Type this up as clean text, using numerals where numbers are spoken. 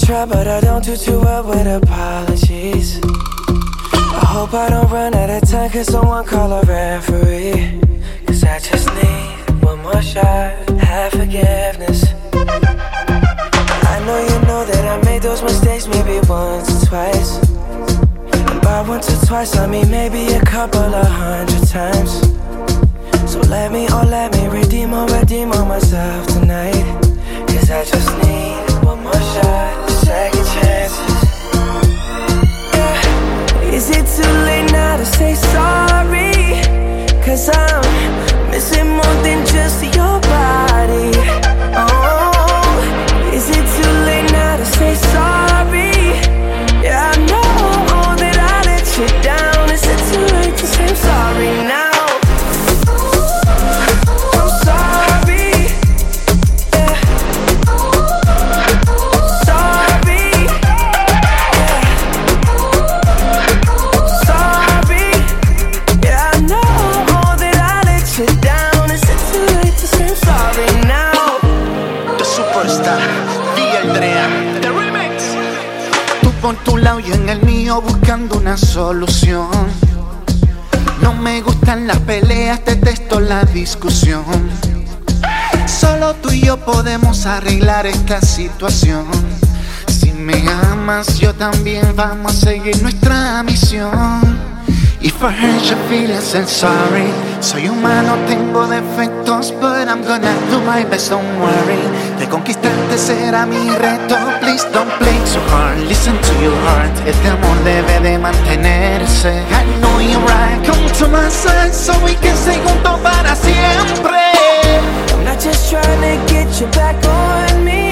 try, but I don't do too well with apologies. I hope I don't run out of time, cause someone call a referee. Cause I just need one more shot, have forgiveness. I know you know that I made those mistakes maybe once or twice. And by once or twice I mean maybe a couple of 100 times. So let me redeem on myself tonight. Cause I just need one more shot, second chances. Yeah. Is it too late now to say sorry? Cause I'm missing more than just your body. Oh, is it too late now to say sorry? Yeah, I know that I let you down. Is it too late to say I'm sorry now? Por tu lado y en el mío buscando una solución. No me gustan las peleas, detesto la discusión. Solo tú y yo podemos arreglar esta situación. Si me amas, yo también vamos a seguir nuestra misión. If I hurt your feelings, I'm sorry. Soy humano, tengo defectos, but I'm gonna do my best, don't worry. Reconquistarte será mi reto. Please don't play so hard, listen to your heart. Este amor debe de mantenerse. I know you're right, come to my side so we can stay juntos para siempre. I'm not just trying to get you back on me.